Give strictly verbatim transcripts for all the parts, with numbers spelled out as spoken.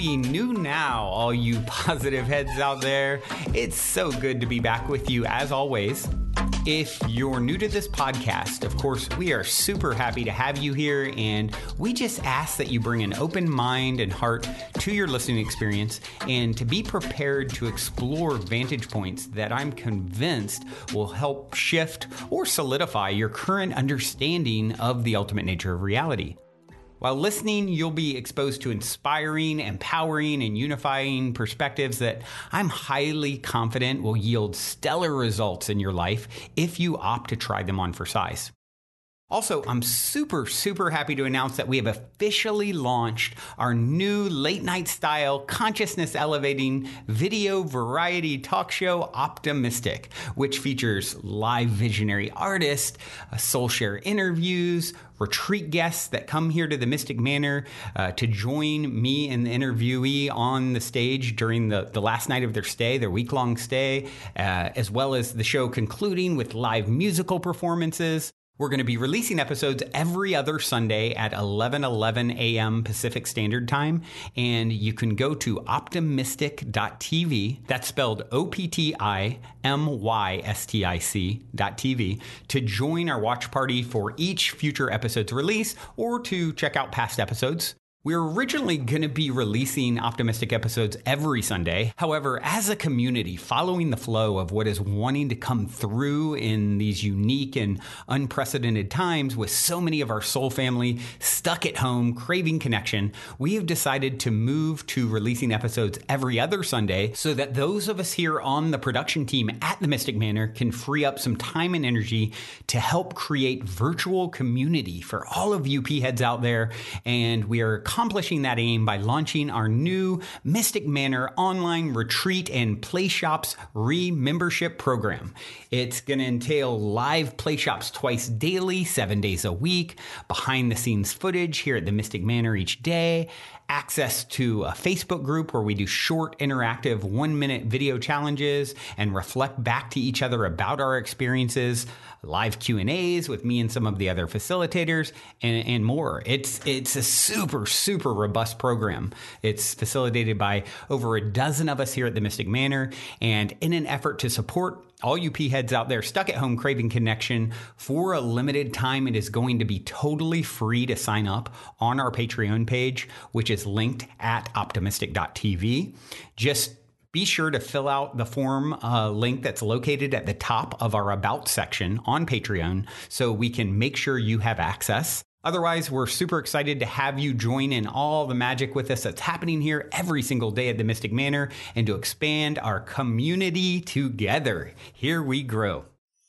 Happy New Now, all you positive heads out there. It's so good to be back with you as always. If you're new to this podcast, of course, we are super happy to have you here, and we just ask that you bring an open mind and heart to your listening experience and to be prepared to explore vantage points that I'm convinced will help shift or solidify your current understanding of the ultimate nature of reality. While listening, you'll be exposed to inspiring, empowering, and unifying perspectives that I'm highly confident will yield stellar results in your life if you opt to try them on for size. Also, I'm super, super happy to announce that we have officially launched our new late-night style, consciousness-elevating video variety talk show, Optimistic, which features live visionary artists, soul share interviews, retreat guests that come here to the Mystic Manor uh, to join me and the interviewee on the stage during the, the last night of their stay, their week-long stay, uh, as well as the show concluding with live musical performances. We're going to be releasing episodes every other Sunday at eleven eleven a.m. Pacific Standard Time, and you can go to optimistic dot t v, that's spelled O P T I M Y S T I C dot T V, to join our watch party for each future episode's release or to check out past episodes. We were originally going to be releasing Optimistic episodes every Sunday. However, as a community, following the flow of what is wanting to come through in these unique and unprecedented times with so many of our soul family stuck at home, craving connection, we have decided to move to releasing episodes every other Sunday so that those of us here on the production team at the Mystic Manor can free up some time and energy to help create virtual community for all of you P heads out there. And we are accomplishing that aim by launching our new Mystic Manor online retreat and play shops re-membership program. It's going to entail live play shops twice daily, seven days a week, behind the scenes footage here at the Mystic Manor each day, access to a Facebook group where we do short, interactive, one-minute video challenges and reflect back to each other about our experiences, live Q and A's with me and some of the other facilitators, and, and more. It's it's a super, super robust program. It's facilitated by over a dozen of us here at the Mystic Manor, and in an effort to support all you P heads out there stuck at home craving connection, for a limited time, it is going to be totally free to sign up on our Patreon page, which is linked at optimistic dot t v. Just be sure to fill out the form uh, link that's located at the top of our About section on Patreon so we can make sure you have access. Otherwise, we're super excited to have you join in all the magic with us that's happening here every single day at the Mystic Manor and to expand our community together. Here we grow.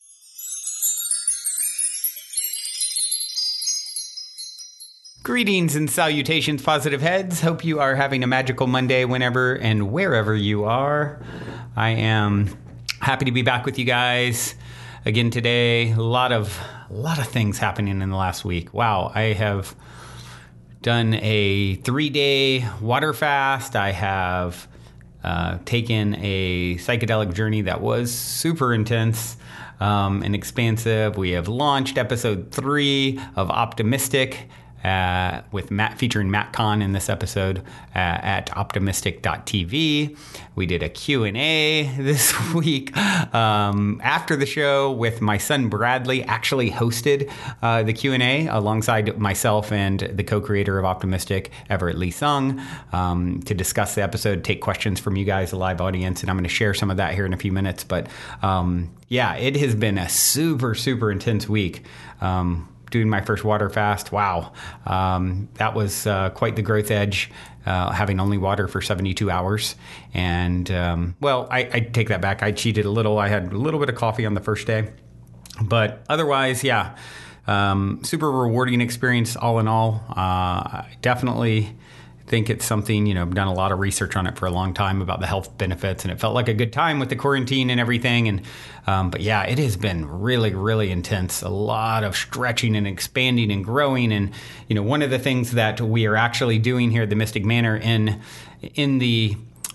Greetings and salutations, positive heads. Hope you are having a magical Monday whenever and wherever you are. I am happy to be back with you guys again today. A lot of a lot of things happening in the last week. Wow, I have done a three-day water fast. I have uh, taken a psychedelic journey that was super intense um, and expansive. We have launched episode three of Optimistic, Uh, with Matt, featuring Matt Kahn in this episode uh, at optimistic dot t v. We did a Q and A this week um, after the show with my son Bradley. Actually hosted uh, the Q and A alongside myself and the co-creator of Optimistic, Everett Lee Sung, um, to discuss the episode, take questions from you guys, the live audience, and I'm going to share some of that here in a few minutes. But um, yeah, it has been a super, super intense week. Um, Doing my first water fast. Wow. Um, that was uh, quite the growth edge, uh, having only water for seventy-two hours. And, um, well, I, I take that back. I cheated a little. I had a little bit of coffee on the first day. But otherwise, yeah, um, super rewarding experience all in all. Uh, definitely think it's something, you know, I've done a lot of research on it for a long time about the health benefits, and it felt like a good time with the quarantine and everything. And, um, but yeah, it has been really, really intense. A lot of stretching and expanding and growing. And, you know, one of the things that we are actually doing here at the Mystic Manor in, in the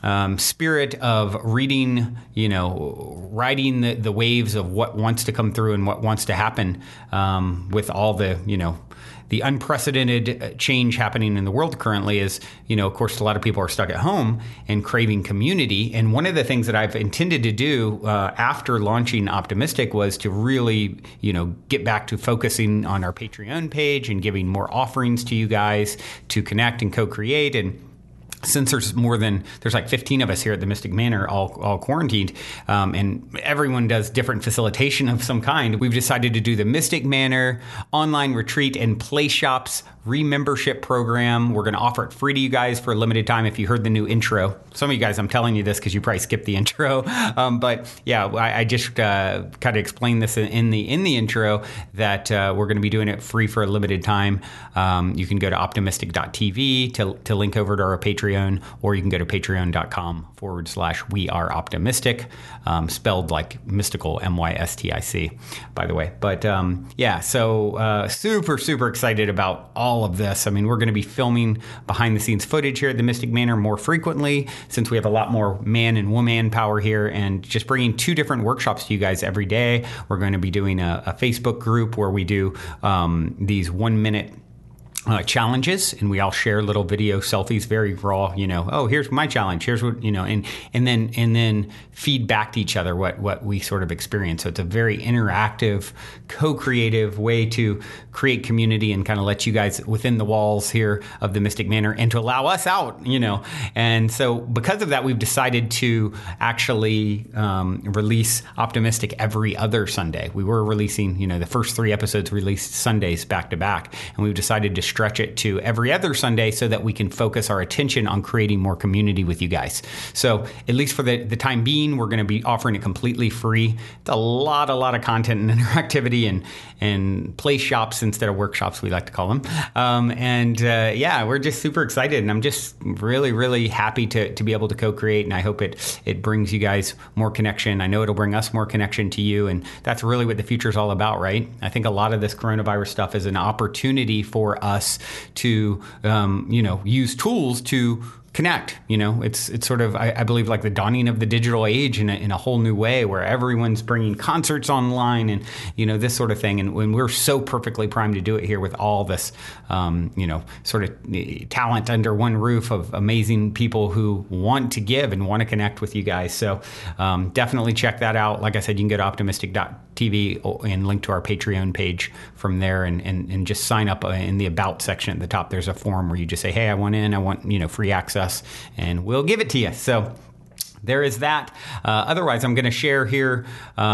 um, spirit of reading, you know, riding the, the waves of what wants to come through and what wants to happen um, with all the, you know, the unprecedented change happening in the world currently is, you know, of course, a lot of people are stuck at home and craving community. And one of the things that I've intended to do uh, after launching Optimistic was to really, you know, get back to focusing on our Patreon page and giving more offerings to you guys to connect and co-create. And since there's more than, there's like fifteen of us here at the Mystic Manor, all, all quarantined, um, and everyone does different facilitation of some kind, we've decided to do the Mystic Manor online retreat and play shops re-membership program. We're going to offer it free to you guys for a limited time. If you heard the new intro, some of you guys, I'm telling you this because you probably skipped the intro. Um, but yeah, I, I just uh, kind of explained this in, in the in the intro that uh, we're going to be doing it free for a limited time. Um, you can go to optimistic dot t v to, to link over to our Patreon, or you can go to patreon.com forward slash we are optimistic, um, spelled like mystical, M Y S T I C, by the way. But um, yeah, so uh, super, super excited about all all of this. I mean, we're going to be filming behind the scenes footage here at the Mystic Manor more frequently since we have a lot more man and woman power here, and just bringing two different workshops to you guys every day. We're going to be doing a, a Facebook group where we do um, these one minute Uh, challenges, and we all share little video selfies, very raw, you know, oh, here's my challenge, here's what, you know, and and then and then feed back to each other what what we sort of experience. So it's a very interactive, co-creative way to create community and kind of let you guys within the walls here of the Mystic Manor and to allow us out, you know. And so because of that, we've decided to actually um, release Optimistic every other Sunday. We were releasing, you know, the first three episodes released Sundays back to back, and we've decided to stretch it to every other Sunday so that we can focus our attention on creating more community with you guys. So at least for the, the time being, we're going to be offering it completely free. It's a lot, a lot of content and interactivity and, and play shops instead of workshops, we like to call them. Um, and uh, yeah, we're just super excited, and I'm just really, really happy to, to be able to co-create, and I hope it, it brings you guys more connection. I know it'll bring us more connection to you, and that's really what the future is all about, right? I think a lot of this coronavirus stuff is an opportunity for us to, um, you know, use tools to connect. You know, it's it's sort of, I, I believe, like the dawning of the digital age in a, in a whole new way, where everyone's bringing concerts online and, you know, this sort of thing. And when we're so perfectly primed to do it here with all this, um, you know, sort of talent under one roof of amazing people who want to give and want to connect with you guys. So um, definitely check that out. Like I said, you can go to optimistic dot t v and link to our Patreon page from there, and, and, and just sign up in the About section at the top. There's a form where you just say, hey, I want in, I want, you know, free access, and we'll give it to you. So there is that. Uh, otherwise, I'm going to share here,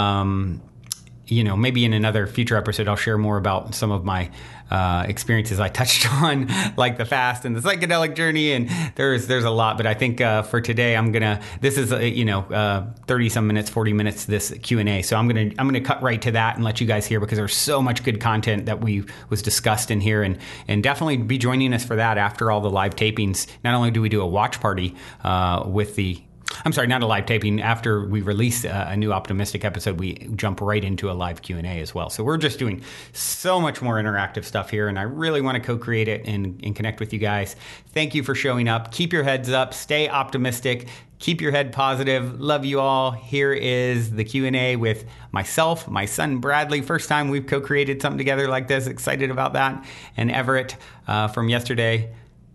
um, you know, maybe in another future episode, I'll share more about some of my uh, experiences I touched on, like the fast and the psychedelic journey, and there's there's a lot. But I think uh, for today, I'm gonna. This is uh, you know uh, thirty some minutes, forty minutes this Q and A. So I'm gonna I'm gonna cut right to that and let you guys hear, because there's so much good content that we was discussed in here, and and definitely be joining us for that after all the live tapings. Not only do we do a watch party uh, with the I'm sorry, not a live taping. After we release a, a new Optimistic episode, we jump right into a live Q and A as well. So we're just doing so much more interactive stuff here, and I really want to co-create it and, and connect with you guys. Thank you for showing up. Keep your heads up. Stay optimistic. Keep your head positive. Love you all. Here is the Q and A with myself, my son Bradley. First time we've co-created something together like this. Excited about that. And Everett uh, from yesterday.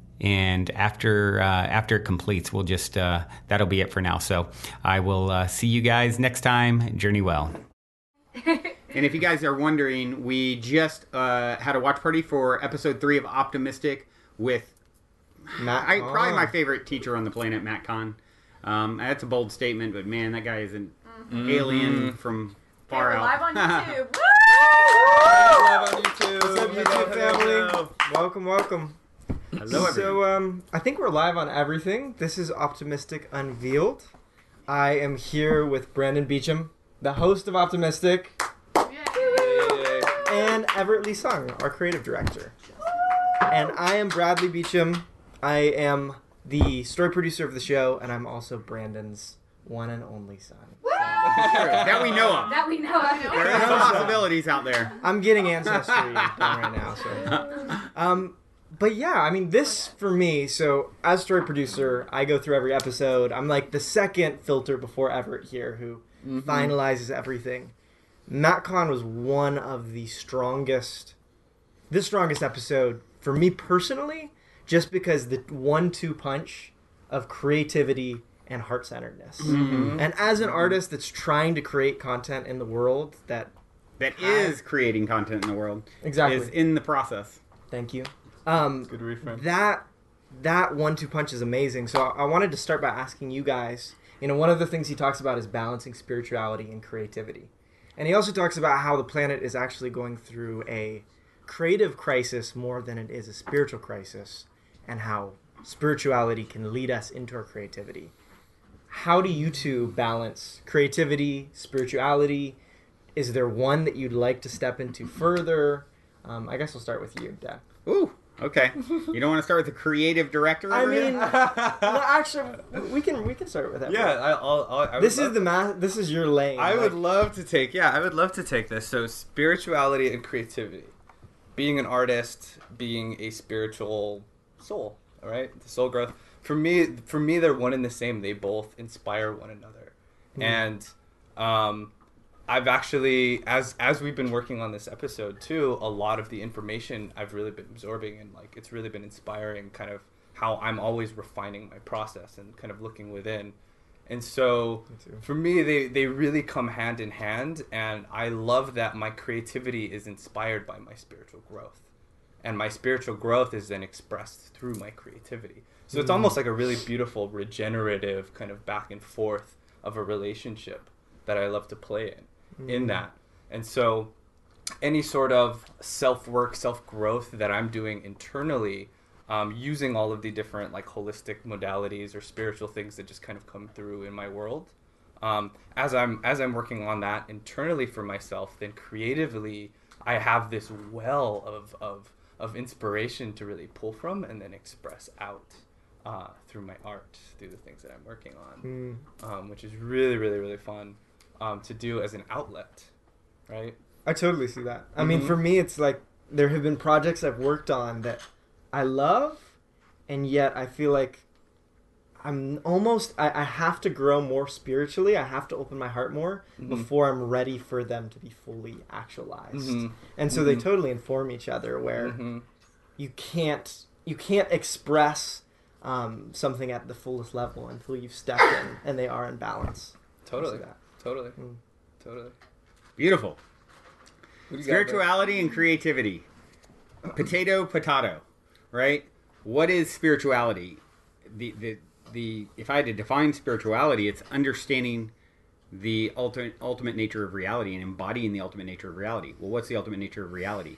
And after uh, after it completes, we'll just, uh, that'll be it for now. So I will uh, see you guys next time. Journey well. And if you guys are wondering, we just uh, had a watch party for episode three of Optimistic with Matt I, probably my favorite teacher on the planet, Matt Kahn. Um, that's a bold statement, but man, that guy is an mm-hmm. alien from far hey, we're out. Live on YouTube. Woo! Live on YouTube. What's up, YouTube family? Welcome, welcome. Hello, everyone. So, um, I think we're live on everything. This is Optimistic Unveiled. I am here with Brandon Beecham, the host of Optimistic, Yay. and Everett Lee Sung, our creative director. And I am Bradley Beecham. I am the story producer of the show, and I'm also Brandon's one and only son. So, that we know of. That we know of. There are some possibilities out there. I'm getting ancestry done right now. So, um, but yeah, I mean, this for me, so as story producer, I go through every episode. I'm like the second filter before Everett here who mm-hmm. finalizes everything. MatCon was one of the strongest, the strongest episode for me personally, just because the one two punch of creativity and heart-centeredness. Mm-hmm. And as an artist that's trying to create content in the world that... That has, is creating content in the world. Exactly. Is in the process. Thank you. Um, Good reframe. That, that one two punch is amazing. So I wanted to start by asking you guys, you know, one of the things he talks about is balancing spirituality and creativity. And he also talks about how the planet is actually going through a creative crisis more than it is a spiritual crisis, and how spirituality can lead us into our creativity. How do you two balance creativity, spirituality? Is there one that you'd like to step into further? Um, I guess we'll start with you, Dad. Ooh, okay. You don't want to start with the creative director? I mean, no, actually, we can we can start with that. Yeah, I, I'll, I'll, I this is the ma- This is your lane. I like, would love to take. Yeah, I would love to take this. So, spirituality and creativity, being an artist, being a spiritual soul. All right, the soul growth. For me, for me, they're one and the same. They both inspire one another, mm. and um, I've actually, as as we've been working on this episode too, a lot of the information I've really been absorbing, and like it's really been inspiring. Kind of how I'm always refining my process and kind of looking within, and so for me, they they really come hand in hand, and I love that my creativity is inspired by my spiritual growth. And my spiritual growth is then expressed through my creativity. So it's almost like a really beautiful, regenerative kind of back and forth of a relationship that I love to play in, mm. in that. And so any sort of self-work, self-growth that I'm doing internally, um, using all of the different like holistic modalities or spiritual things that just kind of come through in my world, um, as I'm as I'm working on that internally for myself, then creatively I have this well of of of inspiration to really pull from and then express out uh, through my art, through the things that I'm working on, mm. um, which is really, really, really fun um, to do as an outlet, right? I totally see that. I mm-hmm. mean, for me, it's like there have been projects I've worked on that I love, and yet I feel like I'm almost, I, I have to grow more spiritually. I have to open my heart more mm-hmm. before I'm ready for them to be fully actualized. Mm-hmm. And so mm-hmm. they totally inform each other where mm-hmm. you can't, you can't express um, something at the fullest level until you've stepped in and they are in balance. Totally. Totally. Mm. Totally. Beautiful. Spirituality and creativity. Potato, potato, right? What is spirituality? The, the, The if I had to define spirituality, it's understanding the ultimate ultimate nature of reality and embodying the ultimate nature of reality. Well, what's the ultimate nature of reality?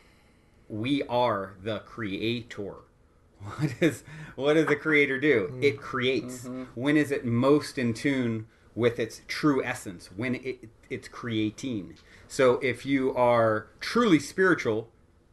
We are the creator. What is what does the creator do? Mm-hmm. It creates. Mm-hmm. When is it most in tune with its true essence? When it, it's creating. So if you are truly spiritual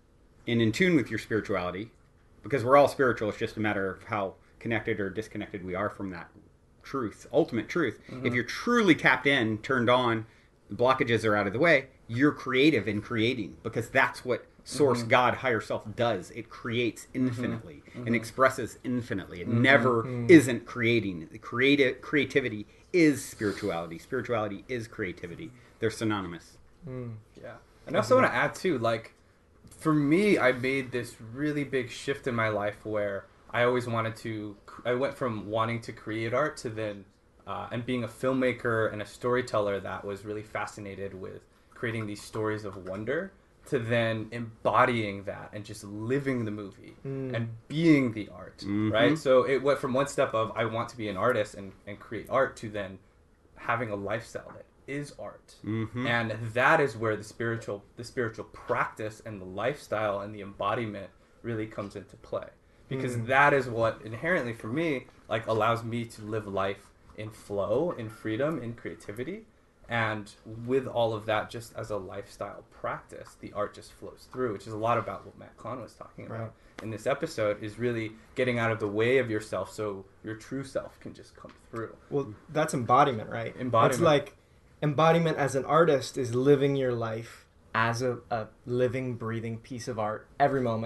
and in tune with your spirituality, because we're all spiritual, it's just a matter of how connected or disconnected we are from that truth, ultimate truth. Mm-hmm. If you're truly tapped in, turned on, blockages are out of the way, you're creative in creating, because that's what Source, mm-hmm. God, higher self does. It creates infinitely mm-hmm. and expresses infinitely. It mm-hmm. never mm-hmm. isn't creating. The creative creativity is spirituality. Spirituality is creativity. They're synonymous. Mm. Yeah. And I also want to add too, like, for me, I made this really big shift in my life where I always wanted to, I went from wanting to create art to then, uh, and being a filmmaker and a storyteller that was really fascinated with creating these stories of wonder, to then embodying that and just living the movie mm. and being the art, mm-hmm. right? So it went from one step of I want to be an artist and, and create art to then having a lifestyle that is art. Mm-hmm. And that is where the spiritual the spiritual practice and the lifestyle and the embodiment really comes into play. Because mm. that is what inherently for me like allows me to live life in flow, in freedom, in creativity. And with all of that, just as a lifestyle practice, the art just flows through, which is a lot about what Matt Kahn was talking about right. in this episode, is really getting out of the way of yourself so your true self can just come through. Well, that's embodiment, right? Embodiment. It's like embodiment as an artist is living your life as a, a living, breathing piece of art every moment,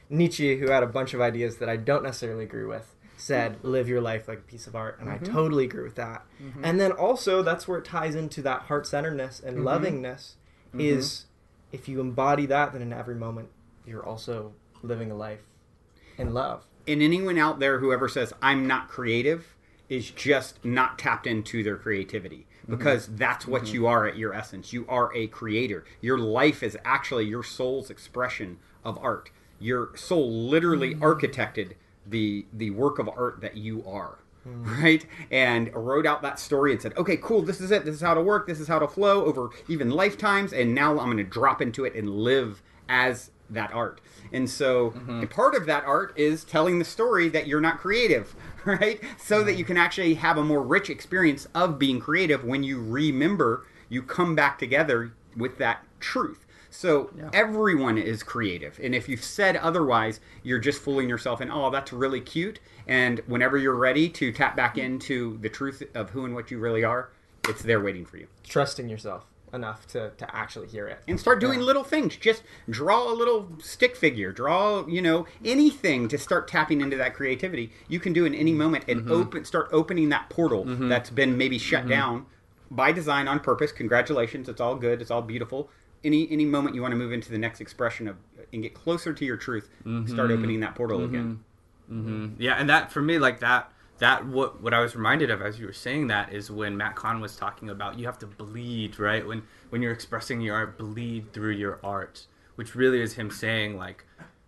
Nietzsche, who had a bunch of ideas that I don't necessarily agree with, said, live your life like a piece of art. And mm-hmm. I totally agree with that. Mm-hmm. And then also, that's where it ties into that heart-centeredness and mm-hmm. lovingness mm-hmm. is if you embody that, then in every moment, you're also living a life in love. And anyone out there who ever says, I'm not creative, is just not tapped into their creativity. Because mm-hmm. that's what mm-hmm. you are at your essence. You are a creator. Your life is actually your soul's expression of art. Your soul literally mm-hmm. architected the the work of art that you are, mm. right? And wrote out that story and said, okay, cool, this is it. This is how to work. This is how to flow over even lifetimes. And now I'm going to drop into it and live as that art. And so mm-hmm. a part of that art is telling the story that you're not creative, right? So that you can actually have a more rich experience of being creative when you remember, you come back together with that truth. So yeah. everyone is creative. And if you've said otherwise, you're just fooling yourself and, oh, that's really cute. And whenever you're ready to tap back into the truth of who and what you really are, it's there waiting for you. Trusting yourself enough to, to actually hear it. And start doing yeah. little things. Just draw a little stick figure. Draw, you know, anything to start tapping into that creativity. You can do in any moment and mm-hmm. open, start opening that portal mm-hmm. that's been maybe shut mm-hmm. down by design on purpose. Congratulations. It's all good. It's all beautiful. Any any moment you want to move into the next expression of and get closer to your truth, mm-hmm. start opening that portal mm-hmm. again. Mm-hmm. Yeah, and that for me, like that, that what what I was reminded of as you were saying that is when Matt Kahn was talking about you have to bleed, right? When when you're expressing your art, bleed through your art, which really is him saying like,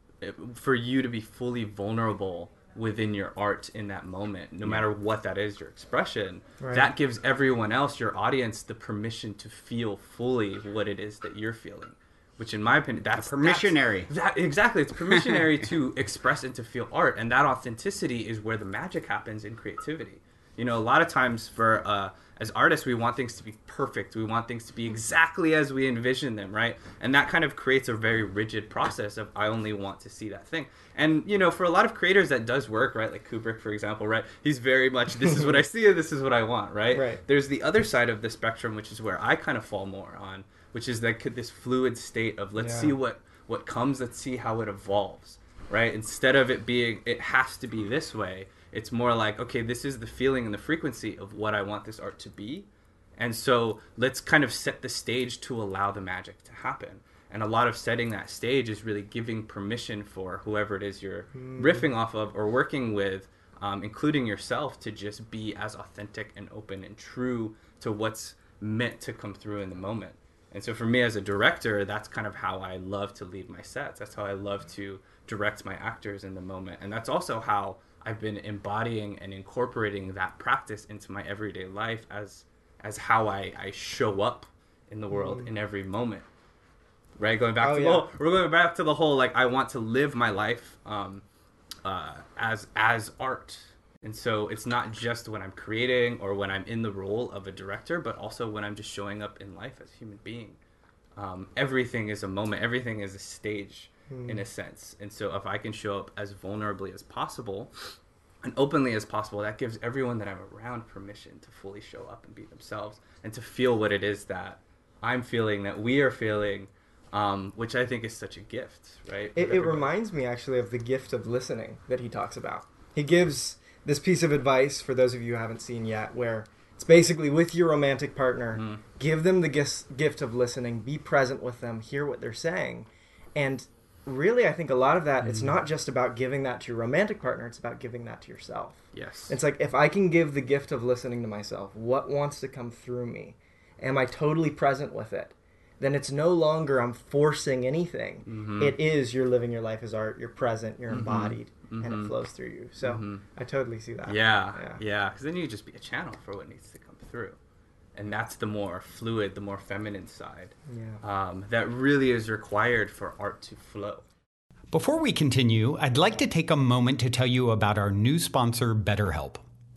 for you to be fully vulnerable within your art in that moment, no yeah. matter what that is, your expression, right. that gives everyone else, your audience, the permission to feel fully what it is that you're feeling. Which, in my opinion, that's a permissionary. That's, that exactly, it's permissionary to express and to feel art, and that authenticity is where the magic happens in creativity. You know, a lot of times for uh, as artists, we want things to be perfect. We want things to be exactly as we envision them, right? And that kind of creates a very rigid process of I only want to see that thing. And, you know, for a lot of creators, that does work, right? Like Kubrick, for example, right? He's very much, this is what I see and this is what I want, right? Right. There's the other side of the spectrum, which is where I kind of fall more on, which is like this fluid state of let's yeah. see what, what comes, let's see how it evolves, right? Instead of it being, it has to be this way, it's more like, okay, this is the feeling and the frequency of what I want this art to be. And so let's kind of set the stage to allow the magic to happen. And a lot of setting that stage is really giving permission for whoever it is you're mm. riffing off of or working with, um, including yourself, to just be as authentic and open and true to what's meant to come through in the moment. And so for me as a director, that's kind of how I love to lead my sets. That's how I love to direct my actors in the moment. And that's also how I've been embodying and incorporating that practice into my everyday life as as how I, I show up in the world mm. in every moment. Right? Going back oh, to yeah. the whole, we're going back to the whole, like, I want to live my life um, uh, as as art. And so it's not just when I'm creating or when I'm in the role of a director, but also when I'm just showing up in life as a human being. Um, everything is a moment. Everything is a stage mm. in a sense. And so if I can show up as vulnerably as possible and openly as possible, that gives everyone that I'm around permission to fully show up and be themselves and to feel what it is that I'm feeling, that we are feeling, um, which I think is such a gift, right? It, it reminds me actually of the gift of listening that he talks about. He gives this piece of advice for those of you who haven't seen yet, where it's basically with your romantic partner, mm. give them the gift, gift of listening, be present with them, hear what they're saying. And really, I think a lot of that, mm. it's not just about giving that to your romantic partner, it's about giving that to yourself. Yes. It's like, if I can give the gift of listening to myself, what wants to come through me? Am I totally present with it? Then it's no longer I'm forcing anything. Mm-hmm. It is you're living your life as art, you're present, you're mm-hmm. embodied, mm-hmm. and it flows through you. So mm-hmm. I totally see that. Yeah, yeah, because then you just be a channel for what needs to come through. And that's the more fluid, the more feminine side yeah. um, that really is required for art to flow. Before we continue, I'd like to take a moment to tell you about our new sponsor, BetterHelp.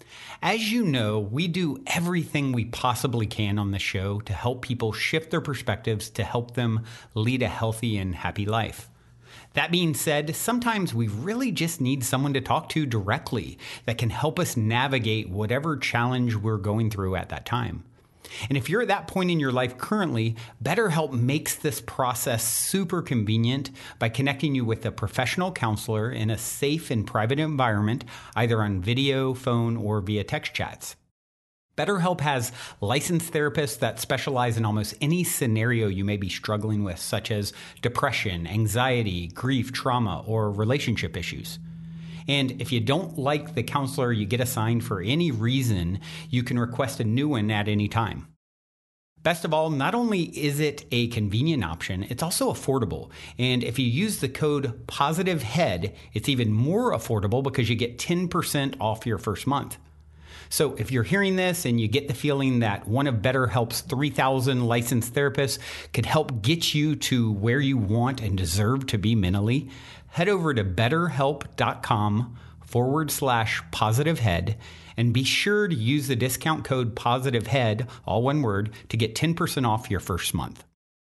As you know, we do everything we possibly can on the show to help people shift their perspectives to help them lead a healthy and happy life. That being said, sometimes we really just need someone to talk to directly that can help us navigate whatever challenge we're going through at that time. And if you're at that point in your life currently, BetterHelp makes this process super convenient by connecting you with a professional counselor in a safe and private environment, either on video, phone, or via text chats. BetterHelp has licensed therapists that specialize in almost any scenario you may be struggling with, such as depression, anxiety, grief, trauma, or relationship issues. And if you don't like the counselor you get assigned for any reason, you can request a new one at any time. Best of all, not only is it a convenient option, it's also affordable. And if you use the code POSITIVEHEAD, it's even more affordable because you get ten percent off your first month. So if you're hearing this and you get the feeling that one of BetterHelp's three thousand licensed therapists could help get you to where you want and deserve to be mentally, head over to betterhelp.com forward slash positivehead and be sure to use the discount code positivehead, all one word, to get ten percent off your first month.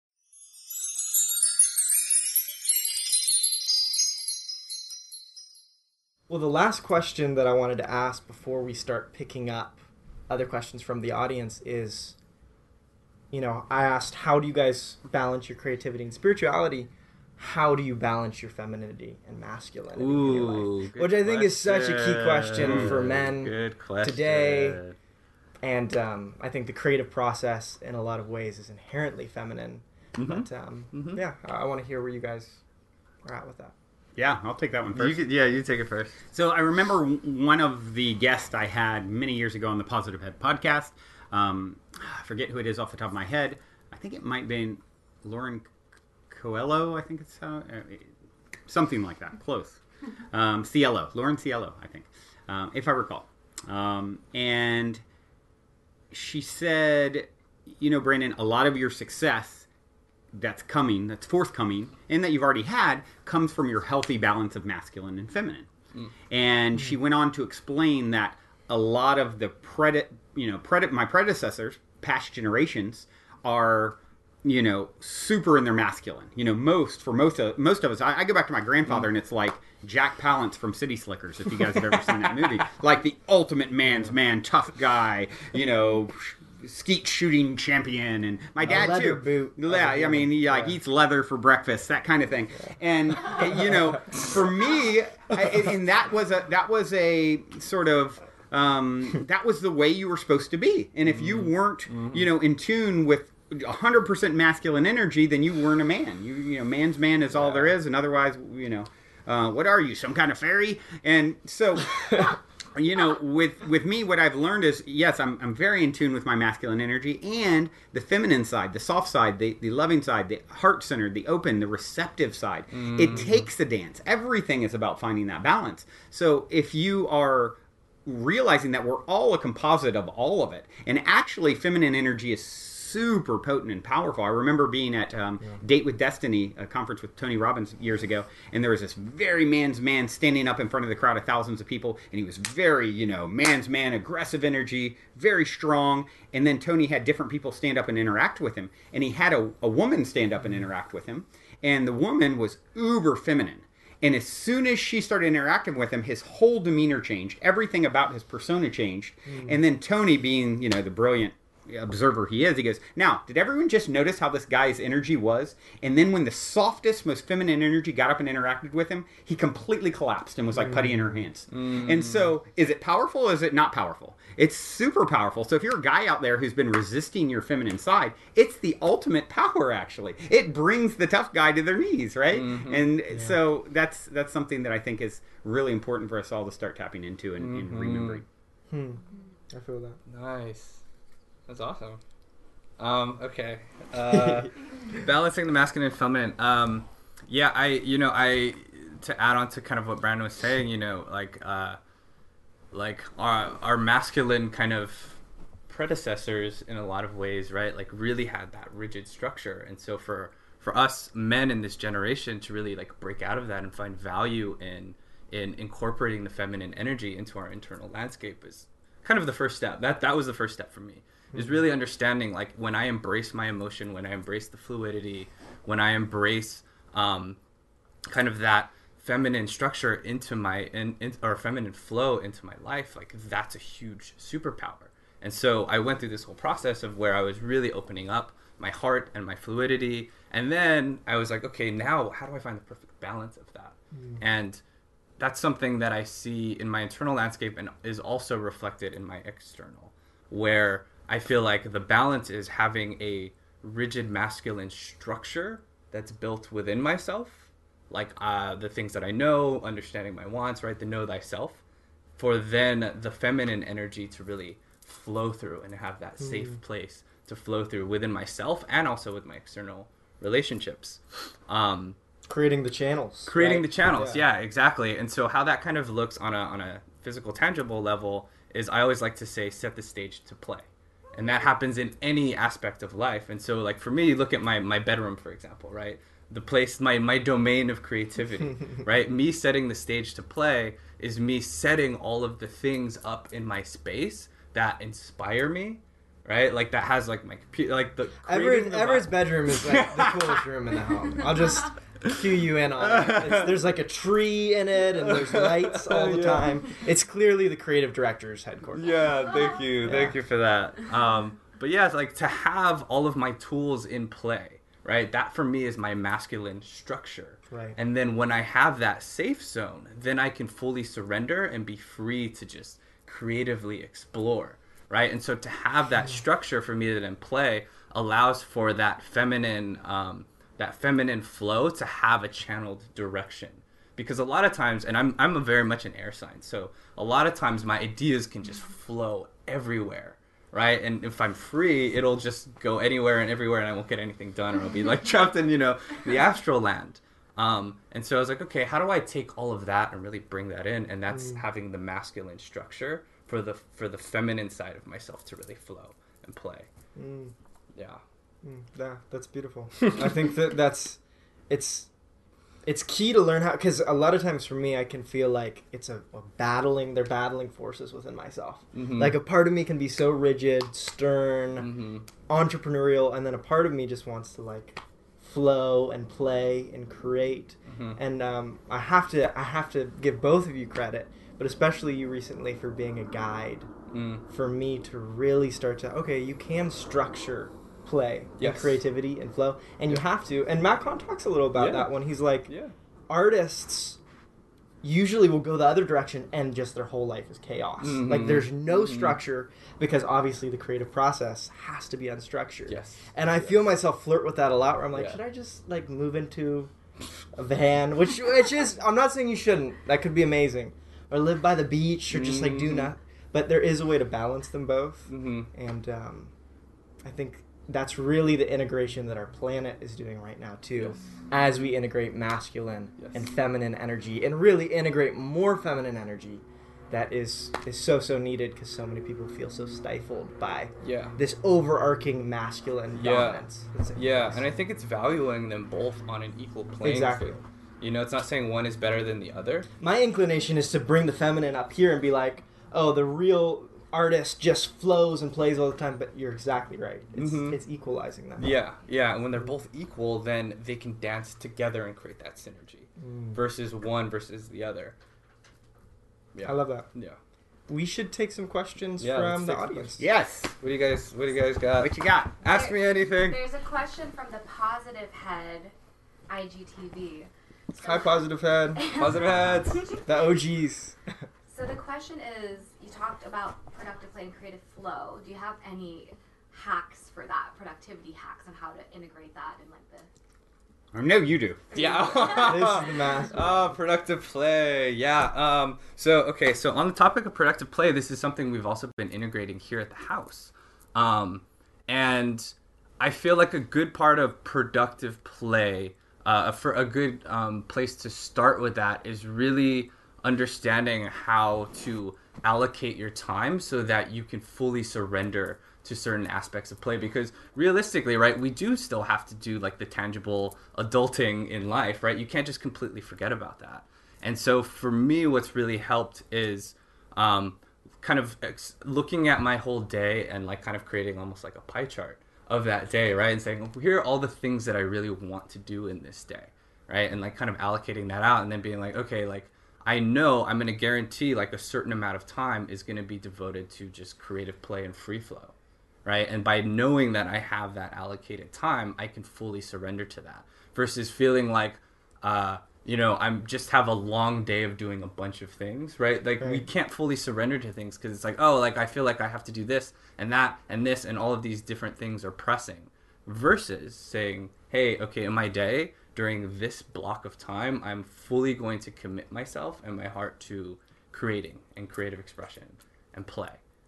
Well, the last question that I wanted to ask before we start picking up other questions from the audience is, you know, I asked, how do you guys balance your creativity and spirituality? How do you balance your femininity and masculinity Ooh, in your life? good Which I think is such a key question. question for men Good question. today. And um, I think the creative process in a lot of ways is inherently feminine. Mhm. But um, Mhm. yeah, I, I want to hear where you guys are at with that. Yeah, I'll take that one You first. could, yeah, you take it first. So I remember w- one of the guests I had many years ago on the Positive Head podcast. Um, I forget who it is off the top of my head. I think it might have been Lauren Coelho, I think it's how, uh, something like that, close. Um, Cielo, Lauren Cielo, I think, um, if I recall. Um, and she said, you know, Brandon, a lot of your success that's coming, that's forthcoming, and that you've already had, comes from your healthy balance of masculine and feminine. Mm. And mm. she went on to explain that a lot of the predi- you know, predi- my predecessors, past generations, are, you know, super in their masculine. You know, most, for most of, most of us, I, I go back to my grandfather, mm. and it's like Jack Palance from City Slickers, if you guys have ever seen that movie. Like the ultimate man's man, tough guy, you know, skeet shooting champion, and my dad a leather too. Boot. Yeah, I mean, he like yeah. eats leather for breakfast, that kind of thing. Yeah. And you know, for me, I, and that was a that was a sort of um, that was the way you were supposed to be. And if you weren't, mm-hmm. you know, in tune with one hundred percent masculine energy, then you weren't a man. You you know, man's man is all yeah. there is, and otherwise, you know, uh, what are you, some kind of fairy? And so. You know, with with me, what I've learned is, yes, I'm I'm very in tune with my masculine energy and the feminine side, the soft side, the, the loving side, the heart-centered, the open, the receptive side. Mm. It takes a dance. Everything is about finding that balance. So if you are realizing that we're all a composite of all of it, and actually feminine energy is super potent and powerful. I remember being at um, yeah. Date with Destiny, a conference with Tony Robbins years ago, and there was this very man's man standing up in front of the crowd of thousands of people, and he was very, you know, man's man, aggressive energy, very strong, and then Tony had different people stand up and interact with him, and he had a, a woman stand up and interact with him, and the woman was uber feminine. And as soon as she started interacting with him, his whole demeanor changed. Everything about his persona changed. Mm. And then Tony, being, you know, the brilliant observer he is, he goes, now, did everyone just notice how this guy's energy was? And then when the softest, most feminine energy got up and interacted with him, he completely collapsed and was like putty in her hands. Mm. And so, is it powerful or is it not powerful? It's super powerful. So if you're a guy out there who's been resisting your feminine side, it's the ultimate power, actually. It brings the tough guy to their knees, right? Mm-hmm. And yeah. so that's that's something that I think is really important for us all to start tapping into and, mm-hmm. and remembering. Hmm. I feel that. Nice. That's awesome. Um, okay. Uh, balancing the masculine and feminine. Um, yeah, I, you know, I, to add on to kind of what Brandon was saying, you know, like, uh, like our, our masculine kind of predecessors in a lot of ways, right? Like really had that rigid structure. And so for, for us men in this generation to really like break out of that and find value in, in incorporating the feminine energy into our internal landscape is kind of the first step. That, that was the first step for me. Is really understanding, like, when I embrace my emotion, when I embrace the fluidity, when I embrace um, kind of that feminine structure into my, in, in, or feminine flow into my life, like, that's a huge superpower. And so I went through this whole process of where I was really opening up my heart and my fluidity. And then I was like, okay, now how do I find the perfect balance of that? Mm. And that's something that I see in my internal landscape and is also reflected in my external, where I feel like the balance is having a rigid masculine structure that's built within myself, like uh, the things that I know, understanding my wants, right? The know thyself, for then the feminine energy to really flow through and have that safe mm. place to flow through within myself and also with my external relationships. Um, creating the channels. Creating right? the channels, yeah. yeah, exactly. And so how that kind of looks on a on a physical, tangible level is, I always like to say, set the stage to play. And that happens in any aspect of life. And so, like, for me, look at my, my bedroom, for example, right? The place, my, my domain of creativity, right? Me setting the stage to play is me setting all of the things up in my space that inspire me, right? Like, that has, like, my computer, like, the... Everett, Everett's bedroom is, like, the coolest room in the home. I'll just... cue you in on it. It's, there's like a tree in it, and there's lights all the yeah. time. It's clearly the creative director's headquarters. Yeah, thank you, yeah. thank you for that. Um, but yeah, it's like to have all of my tools in play, right? That for me is my masculine structure. Right. And then when I have that safe zone, then I can fully surrender and be free to just creatively explore, right? And so to have that structure for me that in play allows for that feminine. Um, that feminine flow to have a channeled direction. Because a lot of times, and I'm I'm a very much an air sign, so a lot of times my ideas can just flow everywhere, right? And if I'm free, it'll just go anywhere and everywhere, and I won't get anything done, or I'll be like trapped in, you know, the astral land. Um, and so I was like, okay, how do I take all of that and really bring that in? And that's mm. having the masculine structure for the for the feminine side of myself to really flow and play. Mm. Yeah. Mm, yeah, that's beautiful. I think that that's, it's, it's key to learn how, because a lot of times for me, I can feel like it's a, a battling, they're battling forces within myself. Mm-hmm. Like a part of me can be so rigid, stern, mm-hmm. entrepreneurial, and then a part of me just wants to like flow and play and create. Mm-hmm. And um, I have to, I have to give both of you credit, but especially you recently for being a guide mm. for me to really start to, okay, you can structure play yes. and creativity and flow, and yeah. you have to. And Matt Kahn talks a little about yeah. that when he's like, yeah. artists usually will go the other direction and just their whole life is chaos. Mm-hmm. Like there's no mm-hmm. structure, because obviously the creative process has to be unstructured. Yes. And I yes. feel myself flirt with that a lot, where I'm like, yeah. should I just like move into a van? Which which is, I'm not saying you shouldn't. That could be amazing. Or live by the beach, or just like do not. But there is a way to balance them both. Mm-hmm. And um, I think that's really the integration that our planet is doing right now too, yes. as we integrate masculine yes. and feminine energy, and really integrate more feminine energy that is is so so needed, because so many people feel so stifled by yeah. this overarching masculine yeah. dominance. Yeah, and I think it's valuing them both on an equal playing exactly. field. You know, it's not saying one is better than the other. My inclination is to bring the feminine up here and be like, oh, the real artist just flows and plays all the time, but you're exactly right. It's mm-hmm. it's equalizing that. Yeah, yeah. And when they're both equal, then they can dance together and create that synergy mm. versus one versus the other. Yeah. I love that. Yeah. We should take some questions yeah, from the audience. Yes. What do you guys what do you guys got? What you got? Ask there, me anything. There's a question from the Positive Head I G T V. So, hi, Positive Head. Positive Heads. The O Gs. So the question is, you talked about productive play and creative flow. Do you have any hacks for that, productivity hacks on how to integrate that in like the... I know you do. Yeah. This is the master. Oh, productive play. Yeah. Um, so, okay. So on the topic of productive play, this is something we've also been integrating here at the house. Um, and I feel like a good part of productive play, uh, for a good um, place to start with that is really understanding how to allocate your time so that you can fully surrender to certain aspects of play. Because realistically, right, we do still have to do like the tangible adulting in life, right? You can't just completely forget about that. And so for me, what's really helped is um, kind of ex- looking at my whole day and like kind of creating almost like a pie chart of that day, right? And saying, well, here are all the things that I really want to do in this day, right? And like kind of allocating that out and then being like, okay, like I know I'm going to guarantee like a certain amount of time is going to be devoted to just creative play and free flow, right? And by knowing that I have that allocated time, I can fully surrender to that versus feeling like, uh, you know, I'm just have a long day of doing a bunch of things, right? Like right. we can't fully surrender to things because it's like, oh, like I feel like I have to do this and that and this and all of these different things are pressing versus saying, hey, okay, in my day, during this block of time, I'm fully going to commit myself and my heart to creating and creative expression and play.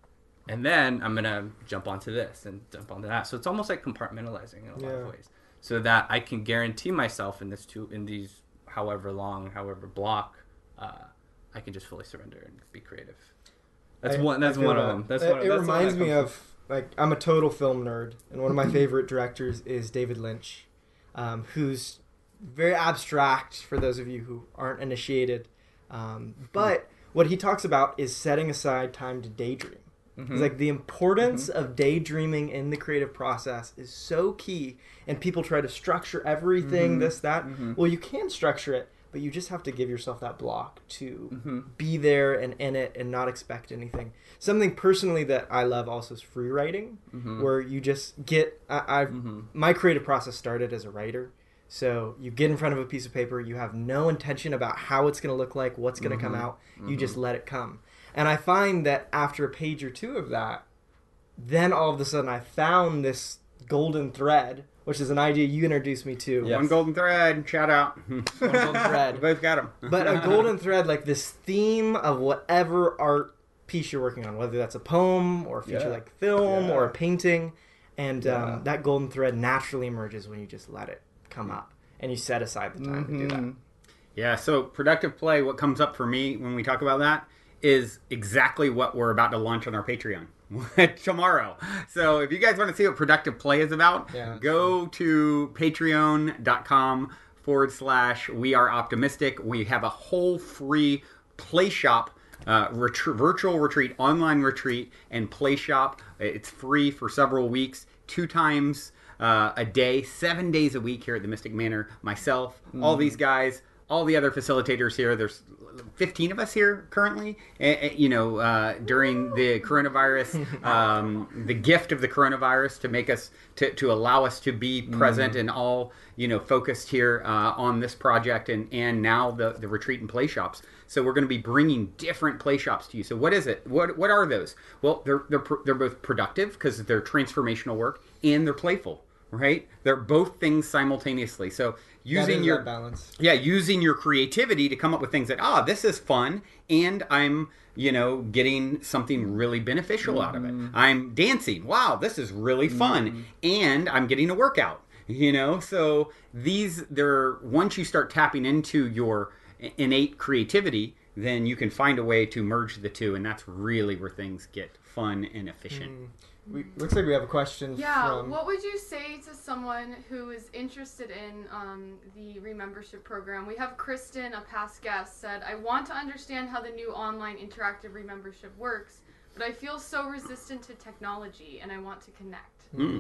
And then I'm going to jump onto this and jump onto that. So it's almost like compartmentalizing in a yeah. lot of ways so that I can guarantee myself in this two, in these however long, however block, uh, I can just fully surrender and be creative. That's I, one. That's one that. of them. That's it, one. It that's reminds me of like I'm a total film nerd, and one of my favorite directors is David Lynch, um, who's very abstract for those of you who aren't initiated. Um, but what he talks about is setting aside time to daydream. Mm-hmm. It's like the importance mm-hmm. of daydreaming in the creative process is so key, and people try to structure everything, mm-hmm. this, that. Mm-hmm. Well, you can structure it, but you just have to give yourself that block to mm-hmm. be there and in it and not expect anything. Something personally that I love also is free writing, mm-hmm. where you just get, I, I've, mm-hmm. my creative process started as a writer. So you get in front of a piece of paper, you have no intention about how it's going to look like, what's going to mm-hmm. come out, you mm-hmm. just let it come. And I find that after a page or two of that, then all of a sudden I found this golden thread, which is an idea you introduced me to. Yes. One golden thread, shout out. One golden thread. We both got them. But a golden thread, like this theme of whatever art piece you're working on, whether that's a poem or a feature-length yeah. film yeah. or a painting. And yeah. um, that golden thread naturally emerges when you just let it come up and you set aside the time mm-hmm. to do that. Yeah, so productive play, what comes up for me when we talk about that is exactly what we're about to launch on our Patreon tomorrow. So if you guys want to see what productive play is about, yeah, go true. to patreon.com forward slash we are optimistic. We have a whole free play shop, uh, ret- virtual retreat, online retreat, and play shop. It's free for several weeks, two times uh, a day, seven days a week here at the Mystic Manor. Myself, mm. all these guys, all the other facilitators here. There's fifteen of us here currently, uh, you know, uh, during the coronavirus, um, the gift of the coronavirus to make us, to, to allow us to be present mm. and all, you know, focused here uh, on this project and, and now the, the retreat and play shops. So we're going to be bringing different play shops to you. So what is it? What what are those? Well, they're they're they're both productive because they're transformational work and they're playful, right? They're both things simultaneously. So using your balance, yeah, using your creativity to come up with things that ah, this is fun, and I'm you know getting something really beneficial mm-hmm. out of it. I'm dancing. Wow, this is really fun, mm-hmm. and I'm getting a workout. You know, so these they're once you start tapping into your innate creativity, then you can find a way to merge the two, and that's really where things get fun and efficient. Mm. We, looks like we have a question. Yeah, from... what would you say to someone who is interested in um, the Remembership program? We have Kristen, a past guest, said, I want to understand how the new online interactive Remembership works, but I feel so resistant to technology, and I want to connect. Mm.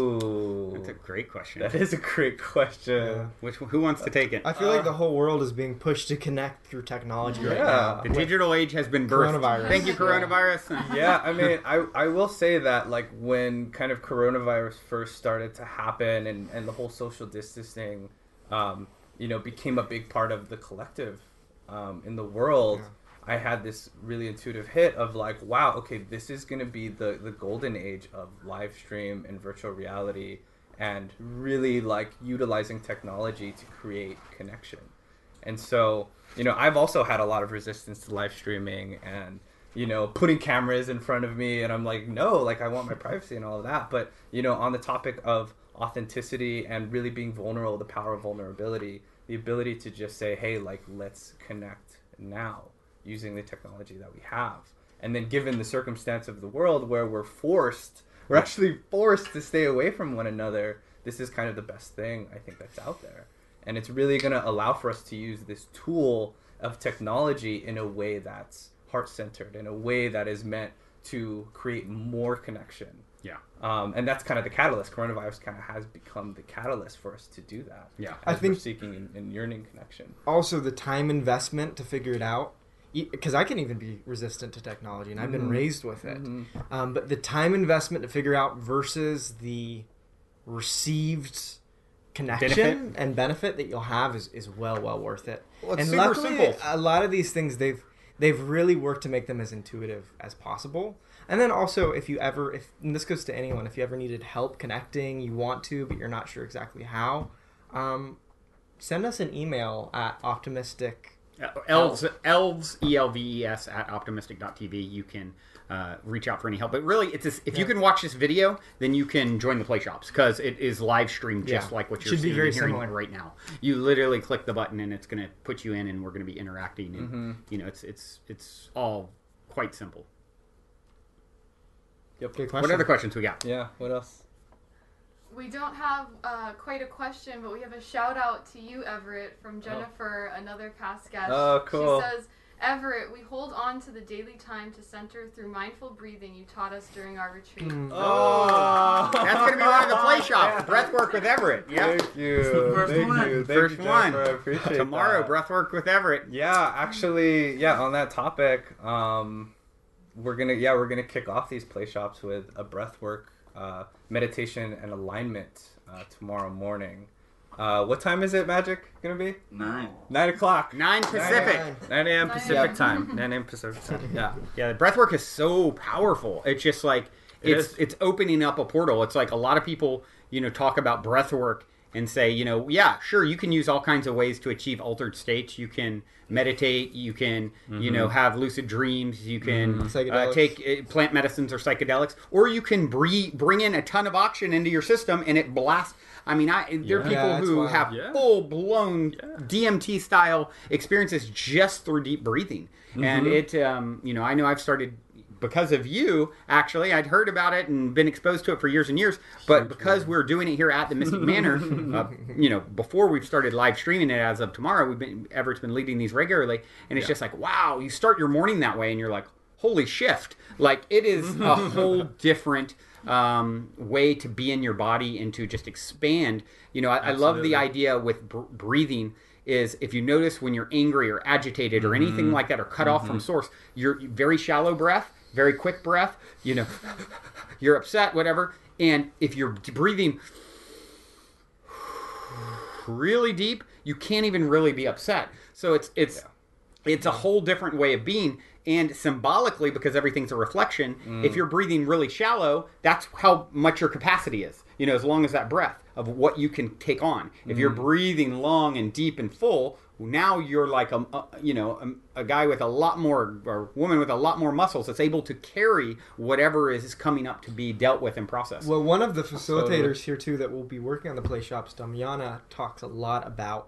Ooh. That's a great question. That is a great question. Yeah. Which Who wants to take it? I feel uh, like the whole world is being pushed to connect through technology yeah. right now. The digital age has been birthed. Coronavirus. Thank you, coronavirus. Yeah, yeah I mean, I, I will say that, like, when kind of coronavirus first started to happen and, and the whole social distancing, um, you know, became a big part of the collective um, in the world, yeah. I had this really intuitive hit of like, wow, okay, this is going to be the, the golden age of live stream and virtual reality and really like utilizing technology to create connection. And so, you know, I've also had a lot of resistance to live streaming and, you know, putting cameras in front of me. And I'm like, no, like I want my privacy and all of that. But, you know, on the topic of authenticity and really being vulnerable, the power of vulnerability, the ability to just say, hey, like, let's connect now, using the technology that we have. And then given the circumstance of the world where we're forced, we're actually forced to stay away from one another, this is kind of the best thing I think that's out there. And it's really going to allow for us to use this tool of technology in a way that's heart-centered, in a way that is meant to create more connection Yeah. Um, and that's kind of the catalyst. Coronavirus kind of has become the catalyst for us to do that. Yeah. As I think we're seeking and, and yearning connection. Also, the time investment to figure it out, because I can even be resistant to technology, and I've been Mhm. raised with it. Mm-hmm. Um, but the time investment to figure out versus the received connection Benefit. and benefit that you'll have is, is well, well worth it. Well, it's and super luckily, simple. a lot of these things they've they've really worked to make them as intuitive as possible. And then also, if you ever, if and this goes to anyone, if you ever needed help connecting, you want to, but you're not sure exactly how, um, send us an email at optimistic. Elves, elves, E L V E S at optimistic dot T V. You can uh, reach out for any help. But really, it's this, if you Yeah. can watch this video, then you can join the Play Shops because it is live streamed just Yeah. like what you're Should be seeing very and hearing similar. right now. You literally click the button and it's going to put you in, and we're going to be interacting. And Mm-hmm. you know, it's it's it's all quite simple. Yep. Good question. What other questions we got? Yeah. What else? We don't have uh, quite a question, but we have a shout out to you, Everett, from Jennifer, another past guest. Oh, cool. She says, Everett, we hold on to the daily time to center through mindful breathing you taught us during our retreat. Mm. Oh, That's going to be one of the Play Shops. Breathwork with Everett. Yeah. Thank you. first Thank one. you. Thank First you, one. Jennifer. I appreciate Tomorrow, that. Breathwork with Everett. Yeah, actually, yeah. On that topic, um, we're gonna yeah we're gonna kick off these play shops with a breathwork, uh, meditation, and alignment uh, tomorrow morning. Uh, what time is it, Magic? Gonna be Nine. nine o'clock. Nine Pacific. Nine. nine a.m. nine Pacific a.m. time. nine a.m. Pacific time. Yeah. Yeah, the breathwork is so powerful. It's just like It it's is. it's opening up a portal. It's like a lot of people, you know, talk about breathwork and say, you know, yeah, sure, you can use all kinds of ways to achieve altered states. You can meditate. You can, you know, have lucid dreams. You can uh, Psychedelics. take uh, plant medicines or psychedelics, or you can bre- bring in a ton of oxygen into your system and it blasts. I mean, I there are Yeah. people Yeah, that's who wild. have Yeah. full blown Yeah. D M T style experiences just through deep breathing, and it, um, you know, I know I've started because of you. Actually, I'd heard about it and been exposed to it for years and years, but because we're doing it here at the Mystic Manor, uh, you know, before we've started live streaming it as of tomorrow, we've been Everett's been leading these regularly, and it's Yeah. just like, wow, you start your morning that way, and you're like, holy shift! Like it is a whole different um, way to be in your body and to just expand. You know, I, I love the Absolutely. idea with br- breathing is if you notice when you're angry or agitated or anything like that or cut off from source, you're very shallow breath, very quick breath, you know, you're upset, whatever. And if you're breathing really deep, you can't even really be upset. So it's it's it's a whole different way of being. And symbolically, because everything's a reflection, if you're breathing really shallow, that's how much your capacity is. You know, as long as that breath of what you can take on. If you're breathing long and deep and full, now you're like a, a you know a, a guy with a lot more or woman with a lot more muscles that's able to carry whatever is coming up to be dealt with and processed. Well, one of the facilitators Totally. here too that will be working on the play shops, Damiana, talks a lot about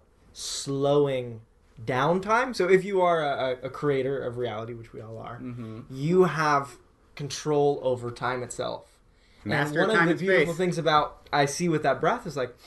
slowing downtime. So if you are a, a creator of reality, which we all are, Mm-hmm. you have control over time itself. Master and one time of and the beautiful space. things about I see with that breath is like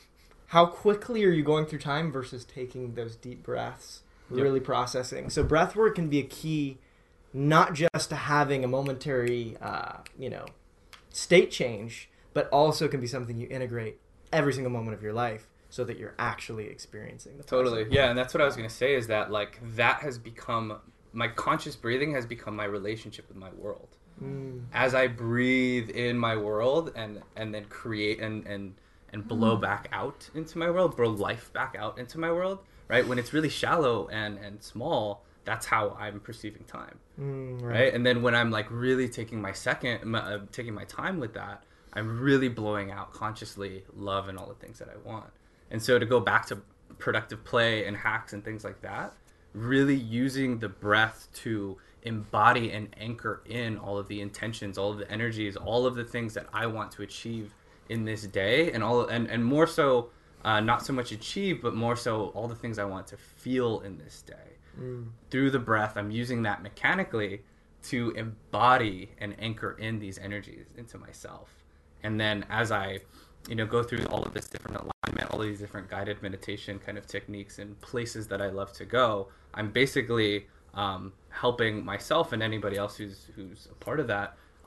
how quickly are you going through time versus taking those deep breaths, Yep. really processing. So breath work can be a key, not just to having a momentary, uh, you know, state change, but also can be something you integrate every single moment of your life so that you're actually experiencing the Totally. present. Yeah, and that's what I was going to say is that, like, that has become, my conscious breathing has become my relationship with my world. Mm. As I breathe in my world and, and then create and, and, and blow back out into my world, blow life back out into my world, right? When it's really shallow and, and small, that's how I'm perceiving time, Mm, right? And then when I'm, like, really taking my second, my, uh, taking my time with that, I'm really blowing out consciously love and all the things that I want. And so to go back to productive play and hacks and things like that, really using the breath to embody and anchor in all of the intentions, all of the energies, all of the things that I want to achieve in this day, and all and, and more so, uh, not so much achieve, but more so all the things I want to feel in this day. Mm. Through the breath, I'm using that mechanically to embody and anchor in these energies into myself. And then as I you know, go through all of this different alignment, all of these different guided meditation kind of techniques and places that I love to go, I'm basically um, helping myself and anybody else who's who's a part of that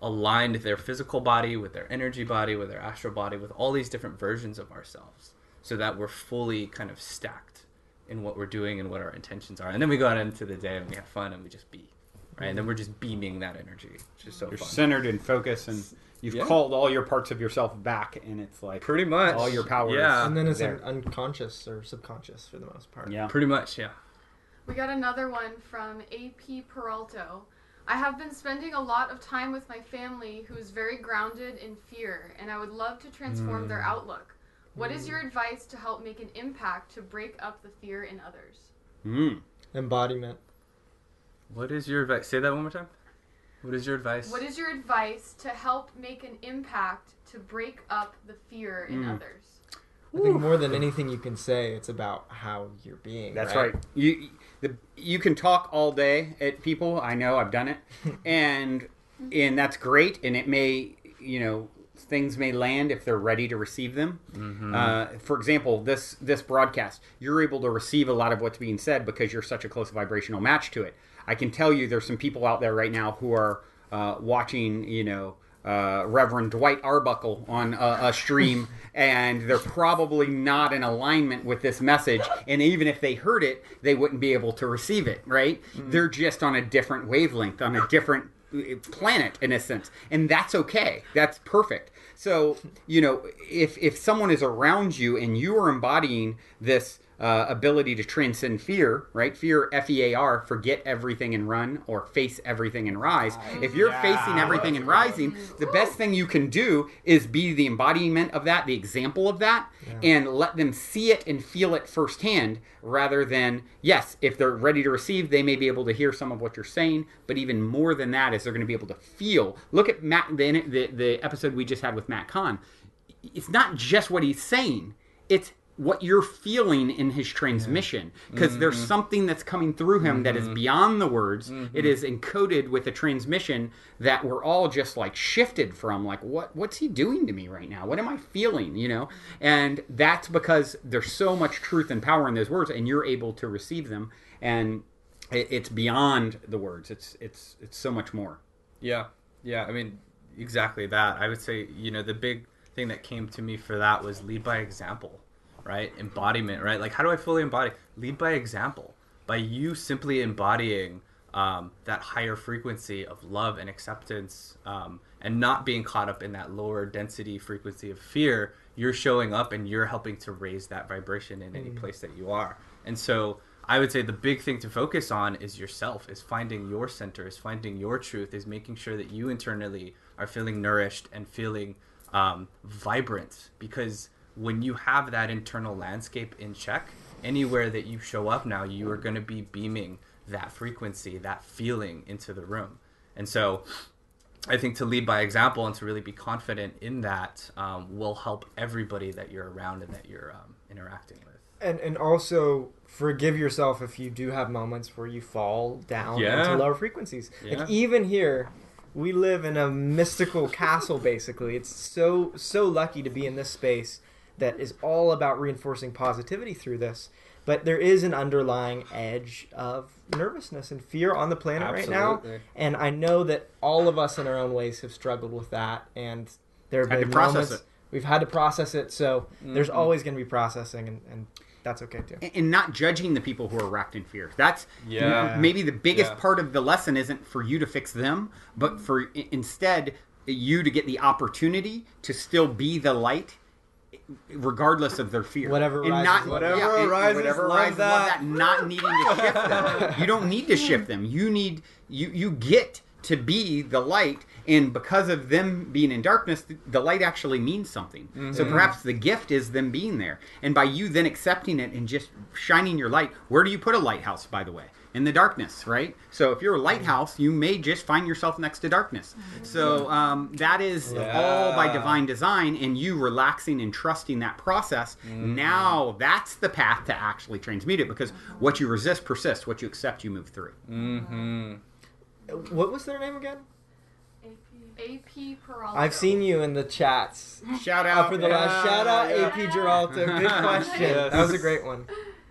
aligned their physical body with their energy body, with their astral body, with all these different versions of ourselves, so that we're fully kind of stacked in what we're doing and what our intentions are. And then we go out into the day and we have fun and we just be, right? And then we're just beaming that energy, which is so You're fun. centered and focused, and you've Yeah. called all your parts of yourself back, and it's like Pretty much. all your power. Yeah. is And then it's there. un- unconscious or subconscious for the most part. Yeah. Pretty much, yeah. We got another one from A P Peralto. I have been spending a lot of time with my family who is very grounded in fear, and I would love to transform Mm. their outlook. What is your advice to help make an impact to break up the fear in others? Mm. Embodiment. What is your advice? Say that one more time. What is your advice? What is your advice to help make an impact to break up the fear in Mm. others? I think more than anything you can say, it's about how you're being. That's right. right. You the, you can talk all day at people. I know, I've done it, and and that's great. And it may, you know, things may land if they're ready to receive them. Mm-hmm. Uh, for example, this this broadcast, you're able to receive a lot of what's being said because you're such a close vibrational match to it. I can tell you, there's some people out there right now who are uh, watching, you know. Uh, Reverend Dwight Arbuckle on a, a stream, and they're probably not in alignment with this message. And even if they heard it, they wouldn't be able to receive it, right? Mm-hmm. They're just on a different wavelength, on a different planet, in a sense. And that's okay. That's perfect. So, you know, if, if someone is around you and you are embodying this Uh, ability to transcend fear, right? Fear, F E A R, forget everything and run, or face everything and rise. If you're Yeah. facing everything and rising, the best thing you can do is be the embodiment of that, the example of that, yeah. and let them see it and feel it firsthand, rather than, yes, if they're ready to receive, they may be able to hear some of what you're saying, but even more than that is they're going to be able to feel. Look at Matt, the, the, the episode we just had with Matt Kahn. It's not just what he's saying, it's what you're feeling in his transmission, because yeah. mm-hmm. there's something that's coming through him mm-hmm. that is beyond the words. Mm-hmm. It is encoded with a transmission that we're all just like shifted from, like, what what's he doing to me right now? What am I feeling, you know? And that's because there's so much truth and power in those words, and you're able to receive them, and it, it's beyond the words. It's it's it's so much more. Yeah. Yeah, I mean, exactly that. I would say, you know, the big thing that came to me for that was lead by example. Right? Embodiment, right? Like, how do I fully embody? Lead by example. By you simply embodying um, that higher frequency of love and acceptance, um, and not being caught up in that lower density frequency of fear, you're showing up and you're helping to raise that vibration in any mm. place that you are. And so I would say the big thing to focus on is yourself, is finding your center, is finding your truth, is making sure that you internally are feeling nourished and feeling um, vibrant, because when you have that internal landscape in check, anywhere that you show up now, you are going to be beaming that frequency, that feeling into the room. And so I think to lead by example and to really be confident in that um, will help everybody that you're around and that you're um, interacting with. And and also forgive yourself if you do have moments where you fall down yeah. into lower frequencies. Yeah. Like, even here, we live in a mystical castle, basically. It's so, so lucky to be in this space that is all about reinforcing positivity through this. But there is an underlying edge of nervousness and fear on the planet Absolutely. right now. And I know that all of us in our own ways have struggled with that. And there have had been to process moments it. We've had to process it. So mm-hmm. there's always going to be processing, and, and that's okay too. And, and not judging the people who are wrapped in fear. That's yeah. maybe the biggest yeah. part of the lesson isn't for you to fix them, but for instead you to get the opportunity to still be the light, regardless of their fear. Whatever and rises, not, whatever yeah, and rises, whatever love rises, that. love that. Not needing to shift them. You don't need to shift them. You need you you get to be the light, and because of them being in darkness, the light actually means something. Mm-hmm. So perhaps the gift is them being there, and by you then accepting it and just shining your light. Where do you put a lighthouse, by the way? In the darkness, right? So if you're a lighthouse, you may just find yourself next to darkness. So um, that is yeah. all by divine design, and you relaxing and trusting that process. Mm-hmm. Now that's the path to actually transmute it, because what you resist persists. What you accept, you move through. Mm-hmm. What was their name again? A P Peralto. I've seen you in the chats. Shout out for the last yeah, shout out yeah. A P Geraldo. Good question. Yes. That was a great one.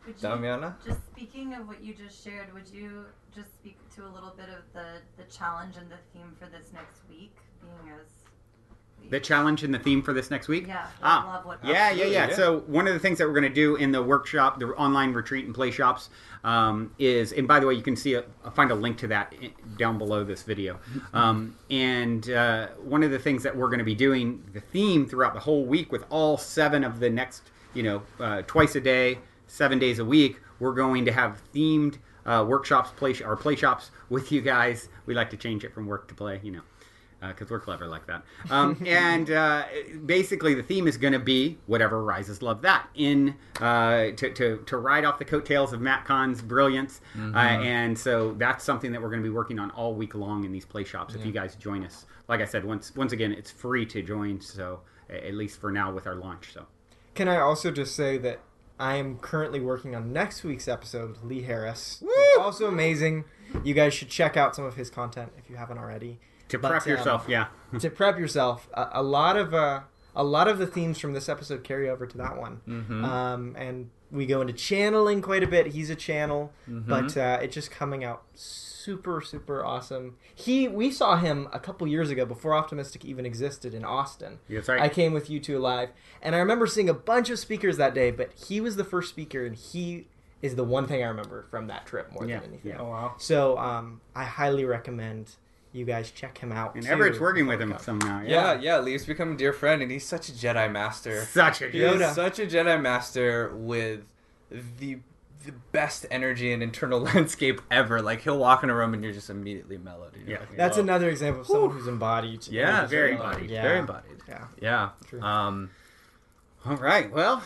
Would you, Damiana? just speaking of what you just shared, would you just speak to a little bit of the, the challenge and the theme for this next week, being as we... The challenge and the theme for this next week? Yeah. Ah, love what yeah, yeah, yeah, yeah. So one of the things that we're going to do in the workshop, the online retreat and play shops, um, is, and by the way, you can see, a, find a link to that down below this video. Um, and uh, one of the things that we're going to be doing, the theme throughout the whole week with all seven of the next, you know, uh, twice a day, seven days a week, we're going to have themed uh, workshops, play sh- or play shops with you guys. We like to change it from work to play, you know, because uh, we're clever like that. Um, and uh, basically, the theme is going to be whatever rises love that, in uh, to, to to ride off the coattails of Matt Kahn's brilliance. Mm-hmm. Uh, and so that's something that we're going to be working on all week long in these play shops. Yeah. If you guys join us, like I said, once once again, it's free to join. So at least for now with our launch. So can I also just say that I am currently working on next week's episode with Lee Harris. Woo! He's also amazing. You guys should check out some of his content if you haven't already. To but, prep um, yourself, yeah. to prep yourself, a, a lot of uh, a lot of the themes from this episode carry over to that one, Mm-hmm. um, and we go into channeling quite a bit. He's a channel, Mm-hmm. but uh, it's just coming out super super awesome. He we saw him a couple years ago before Optimistic even existed in Austin. That's right. I came with you two live, and I remember seeing a bunch of speakers that day, but he was the first speaker, and he is the one thing I remember from that trip more Yeah, than anything. yeah. Oh, wow. So um, I highly recommend you guys check him out. And too, Everett's working with before him it comes. somehow. Yeah, Yeah. yeah, Lee's become a dear friend, and he's such a Jedi master. Such a He good. Yoda. is such a Jedi master with the the best energy and internal landscape ever. Like, he'll walk in a room and you're just immediately mellowed. And you're Yeah. like, That's whoa. another example of someone who's embodied. Yeah, Who's very embodied. embodied. Yeah. Very embodied. Yeah. Yeah. True. Um, All right. Well,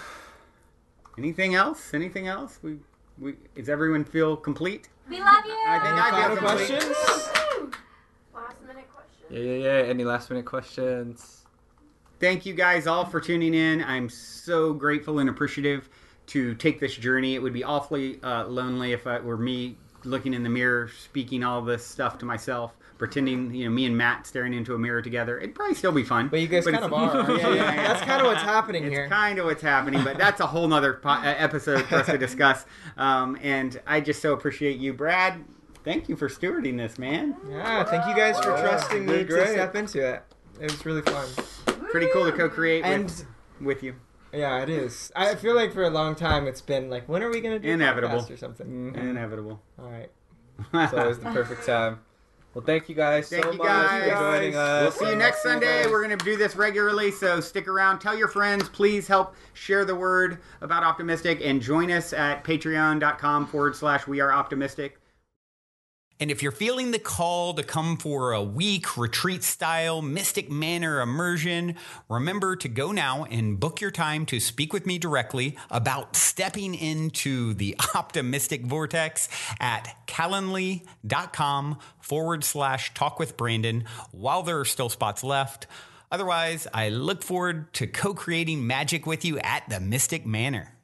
anything else? Anything else? We we Does everyone feel complete? We love you. I think Any I final feel complete. questions? Last minute question. yeah, yeah, yeah. Any last minute questions? Thank you guys all for tuning in. I'm so grateful and appreciative to take this journey. It would be awfully uh, lonely if it were me looking in the mirror, speaking all this stuff to myself, pretending, you know, me and Matt staring into a mirror together. It'd probably still be fun. But you guys kind it's- of are. Yeah, yeah. That's kind of what's happening It's here. kind of what's happening, but that's a whole nother po- uh, episode for us to discuss. Um, and I just so appreciate you, Brad. Thank you for stewarding this, man. Yeah, thank you guys for Yeah, trusting you me did to great. step into it. It was really fun. Pretty cool to co-create And with, with you. yeah, it is. I feel like for a long time it's been like, when are we going to do a Inevitable. podcast or something? Mhm. Inevitable. All right. It's always the perfect time. Well, thank you guys Thank so you much guys. for joining us. We'll see you next We'll see you Sunday. guys. We're going to do this regularly, so stick around. Tell your friends. Please help share the word about Optimistic and join us at patreon.com forward slash we are optimistic. And if you're feeling the call to come for a week retreat style Mystic Manor immersion, remember to go now and book your time to speak with me directly about stepping into the optimistic vortex at calendly.com forward slash talk with Brandon while there are still spots left. Otherwise, I look forward to co-creating magic with you at the Mystic Manor.